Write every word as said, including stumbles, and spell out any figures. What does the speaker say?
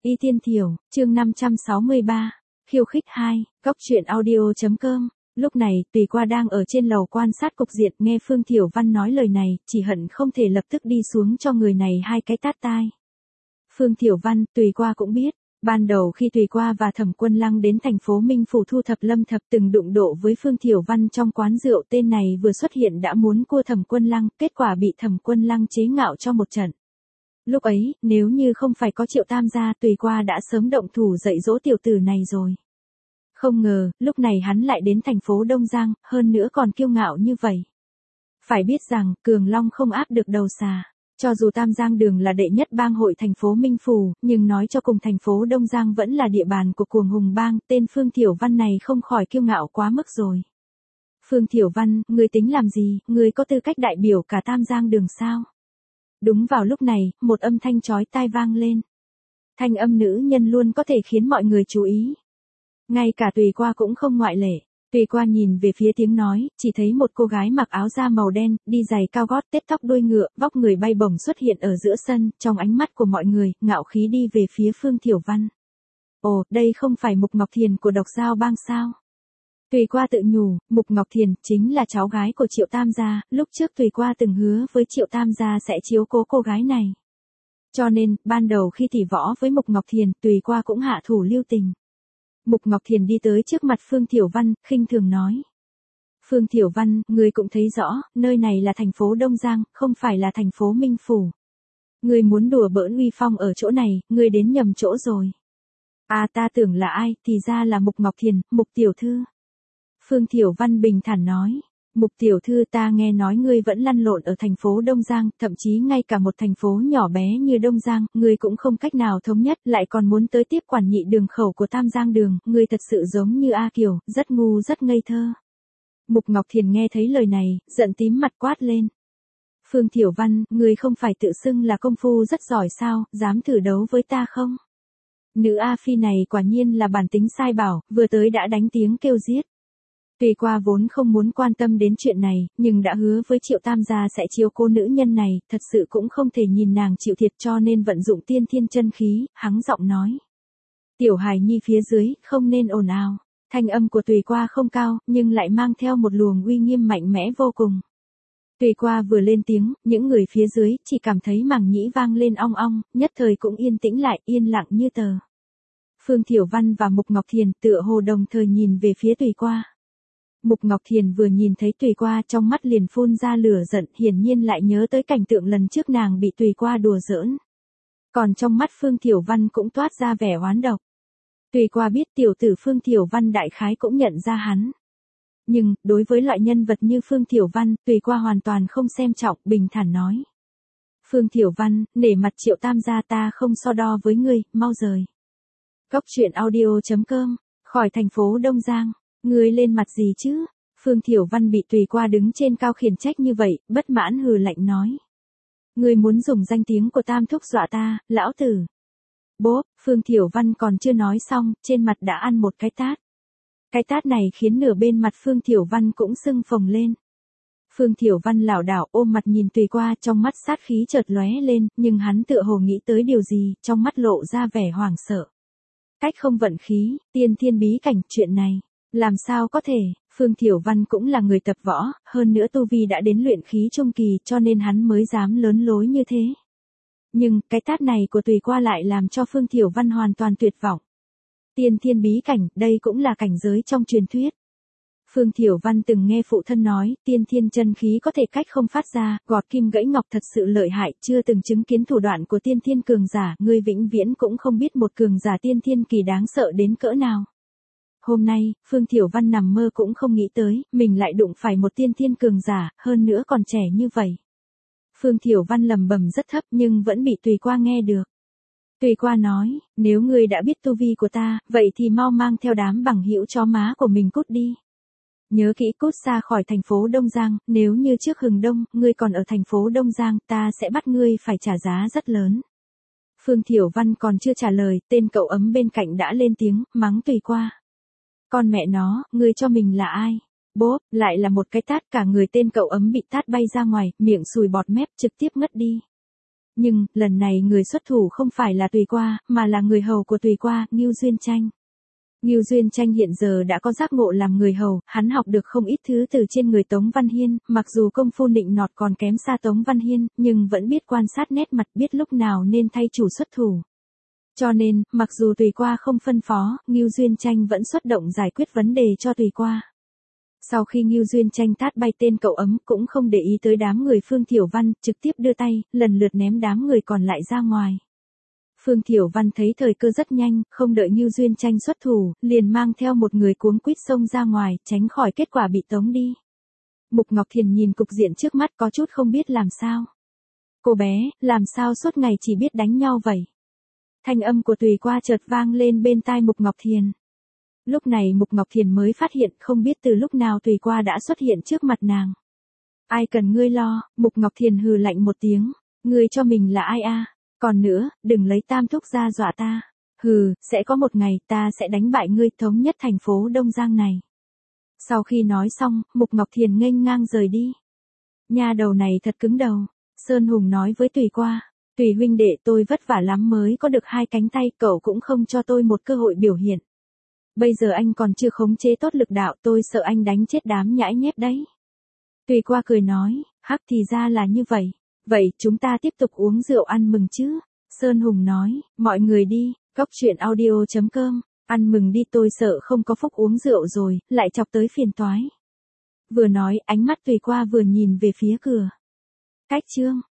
Y Tiên Thiểu, chương năm trăm sáu mươi ba, khiêu khích hai, góc truyện audio.com. Lúc này, Tùy Qua đang ở trên lầu quan sát cục diện, nghe Phương Thiểu Văn nói lời này, chỉ hận không thể lập tức đi xuống cho người này hai cái tát tai. Phương Thiểu Văn, Tùy Qua cũng biết, ban đầu khi Tùy Qua và Thẩm Quân Lăng đến thành phố Minh Phủ thu thập lâm thập từng đụng độ với Phương Thiểu Văn trong quán rượu, tên này vừa xuất hiện đã muốn cua Thẩm Quân Lăng, kết quả bị Thẩm Quân Lăng chế ngạo cho một trận. Lúc ấy, nếu như không phải có Triệu Tam gia, Tùy Qua đã sớm động thủ dạy dỗ tiểu tử này rồi. Không ngờ, lúc này hắn lại đến thành phố Đông Giang, hơn nữa còn kiêu ngạo như vậy. Phải biết rằng, Cường Long không áp được đầu xà. Cho dù Tam Giang Đường là đệ nhất bang hội thành phố Minh Phủ, nhưng nói cho cùng thành phố Đông Giang vẫn là địa bàn của Cuồng Hùng Bang, tên Phương Thiểu Văn này không khỏi kiêu ngạo quá mức rồi. Phương Thiểu Văn, ngươi tính làm gì, ngươi có tư cách đại biểu cả Tam Giang Đường sao? Đúng vào lúc này, một âm thanh chói tai vang lên. Thanh âm nữ nhân luôn có thể khiến mọi người chú ý. Ngay cả Tùy Qua cũng không ngoại lệ. Tùy Qua nhìn về phía tiếng nói, chỉ thấy một cô gái mặc áo da màu đen, đi giày cao gót, tết tóc đuôi ngựa, vóc người bay bổng xuất hiện ở giữa sân, trong ánh mắt của mọi người, ngạo khí đi về phía Phương Thiểu Văn. Ồ, đây không phải Mục Ngọc Thiền của Độc Giao Bang sao? Tùy Qua tự nhủ, Mục Ngọc Thiền chính là cháu gái của Triệu Tam gia, lúc trước Tùy Qua từng hứa với Triệu Tam gia sẽ chiếu cố cô gái này. Cho nên, ban đầu khi tỉ võ với Mục Ngọc Thiền, Tùy Qua cũng hạ thủ lưu tình. Mục Ngọc Thiền đi tới trước mặt Phương Thiểu Văn, khinh thường nói. Phương Thiểu Văn, ngươi cũng thấy rõ, nơi này là thành phố Đông Giang, không phải là thành phố Minh Phủ. Ngươi muốn đùa bỡn uy phong ở chỗ này, ngươi đến nhầm chỗ rồi. À, ta tưởng là ai, thì ra là Mục Ngọc Thiền, Mục tiểu thư. Phương Thiểu Văn bình thản nói. Mục tiểu thư, ta nghe nói ngươi vẫn lăn lộn ở thành phố Đông Giang, thậm chí ngay cả một thành phố nhỏ bé như Đông Giang, ngươi cũng không cách nào thống nhất, lại còn muốn tới tiếp quản nhị đường khẩu của Tam Giang Đường, ngươi thật sự giống như A Kiều, rất ngu rất ngây thơ. Mục Ngọc Thiền nghe thấy lời này, giận tím mặt quát lên. Phương Thiểu Văn, ngươi không phải tự xưng là công phu rất giỏi sao, dám thử đấu với ta không? Nữ A Phi này quả nhiên là bản tính sai bảo, vừa tới đã đánh tiếng kêu giết. Tùy Qua vốn không muốn quan tâm đến chuyện này, nhưng đã hứa với Triệu Tam gia sẽ chiếu cố nữ nhân này, thật sự cũng không thể nhìn nàng chịu thiệt, cho nên vận dụng tiên thiên chân khí, hắng giọng nói. Tiểu hài nhi phía dưới, không nên ồn ào. Thanh âm của Tùy Qua không cao, nhưng lại mang theo một luồng uy nghiêm mạnh mẽ vô cùng. Tùy Qua vừa lên tiếng, những người phía dưới chỉ cảm thấy màng nhĩ vang lên ong ong, nhất thời cũng yên tĩnh lại, yên lặng như tờ. Phương Thiểu Văn và Mục Ngọc Thiền tựa hồ đồng thời nhìn về phía Tùy Qua. Mục Ngọc Thiền vừa nhìn thấy Tùy Qua trong mắt liền phun ra lửa giận, hiển nhiên lại nhớ tới cảnh tượng lần trước nàng bị Tùy Qua đùa giỡn. Còn trong mắt Phương Thiểu Văn cũng toát ra vẻ oán độc. Tùy Qua biết tiểu tử Phương Thiểu Văn đại khái cũng nhận ra hắn. Nhưng, đối với loại nhân vật như Phương Thiểu Văn, Tùy Qua hoàn toàn không xem trọng, bình thản nói. Phương Thiểu Văn, nể mặt Triệu Tam gia ta không so đo với ngươi, mau rời. Góc truyện audio.com, khỏi thành phố Đông Giang. Ngươi lên mặt gì chứ? Phương Thiểu Văn bị Tùy Qua đứng trên cao khiển trách như vậy, bất mãn hừ lạnh nói. Ngươi muốn dùng danh tiếng của Tam thúc dọa ta, lão tử. Bốp, Phương Thiểu Văn còn chưa nói xong, trên mặt đã ăn một cái tát. Cái tát này khiến nửa bên mặt Phương Thiểu Văn cũng sưng phồng lên. Phương Thiểu Văn lảo đảo ôm mặt nhìn Tùy Qua, trong mắt sát khí chợt lóe lên, nhưng hắn tựa hồ nghĩ tới điều gì, trong mắt lộ ra vẻ hoảng sợ. Cách không vận khí, tiên thiên bí cảnh, chuyện này. Làm sao có thể, Phương Thiểu Văn cũng là người tập võ, hơn nữa tu vi đã đến luyện khí trung kỳ cho nên hắn mới dám lớn lối như thế. Nhưng, cái tát này của Tùy Qua lại làm cho Phương Thiểu Văn hoàn toàn tuyệt vọng. Tiên thiên bí cảnh, đây cũng là cảnh giới trong truyền thuyết. Phương Thiểu Văn từng nghe phụ thân nói, tiên thiên chân khí có thể cách không phát ra, gọt kim gãy ngọc thật sự lợi hại, chưa từng chứng kiến thủ đoạn của tiên thiên cường giả, ngươi vĩnh viễn cũng không biết một cường giả tiên thiên kỳ đáng sợ đến cỡ nào. Hôm nay, Phương Thiểu Văn nằm mơ cũng không nghĩ tới, mình lại đụng phải một tiên thiên cường giả, hơn nữa còn trẻ như vậy. Phương Thiểu Văn lầm bầm rất thấp nhưng vẫn bị Tùy Qua nghe được. Tùy Qua nói, nếu ngươi đã biết tu vi của ta, vậy thì mau mang theo đám bằng hữu chó má của mình cút đi. Nhớ kỹ cút xa khỏi thành phố Đông Giang, nếu như trước Hừng Đông, ngươi còn ở thành phố Đông Giang, ta sẽ bắt ngươi phải trả giá rất lớn. Phương Thiểu Văn còn chưa trả lời, tên cậu ấm bên cạnh đã lên tiếng, mắng Tùy Qua. Con mẹ nó, ngươi cho mình là ai? Bốp, lại là một cái tát, cả người tên cậu ấm bị tát bay ra ngoài, miệng sùi bọt mép trực tiếp ngất đi. Nhưng, lần này người xuất thủ không phải là Tùy Qua, mà là người hầu của Tùy Qua, Ngưu Duyên Tranh. Ngưu Duyên Tranh hiện giờ đã có giác ngộ làm người hầu, hắn học được không ít thứ từ trên người Tống Văn Hiên, mặc dù công phu nịnh nọt còn kém xa Tống Văn Hiên, nhưng vẫn biết quan sát nét mặt, biết lúc nào nên thay chủ xuất thủ. Cho nên, mặc dù Tùy Qua không phân phó, Ngưu Duyên Tranh vẫn xuất động giải quyết vấn đề cho Tùy Qua. Sau khi Ngưu Duyên Tranh tát bay tên cậu ấm, cũng không để ý tới đám người Phương Thiểu Văn, trực tiếp đưa tay, lần lượt ném đám người còn lại ra ngoài. Phương Thiểu Văn thấy thời cơ rất nhanh, không đợi Ngưu Duyên Tranh xuất thủ, liền mang theo một người cuống quýt xông ra ngoài, tránh khỏi kết quả bị tống đi. Mục Ngọc Thiền nhìn cục diện trước mắt có chút không biết làm sao. Cô bé, làm sao suốt ngày chỉ biết đánh nhau vậy? Thanh âm của Tùy Qua chợt vang lên bên tai Mục Ngọc Thiền. Lúc này Mục Ngọc Thiền mới phát hiện không biết từ lúc nào Tùy Qua đã xuất hiện trước mặt nàng. Ai cần ngươi lo, Mục Ngọc Thiền hừ lạnh một tiếng, ngươi cho mình là ai a? Còn nữa, đừng lấy tam thúc ra dọa ta. Hừ, sẽ có một ngày ta sẽ đánh bại ngươi, thống nhất thành phố Đông Giang này. Sau khi nói xong, Mục Ngọc Thiền nghênh ngang rời đi. Nha đầu này thật cứng đầu. Sơn Hùng nói với Tùy Qua, Tùy huynh đệ, tôi vất vả lắm mới có được hai cánh tay, cậu cũng không cho tôi một cơ hội biểu hiện. Bây giờ anh còn chưa khống chế tốt lực đạo, tôi sợ anh đánh chết đám nhãi nhép đấy. Tùy Qua cười nói, hắc, thì ra là như vậy. Vậy chúng ta tiếp tục uống rượu ăn mừng chứ? Sơn Hùng nói, mọi người đi, góc truyện audio chấm com, ăn mừng đi, tôi sợ không có phúc uống rượu rồi, lại chọc tới phiền toái. Vừa nói, ánh mắt Tùy Qua vừa nhìn về phía cửa. Cách chương.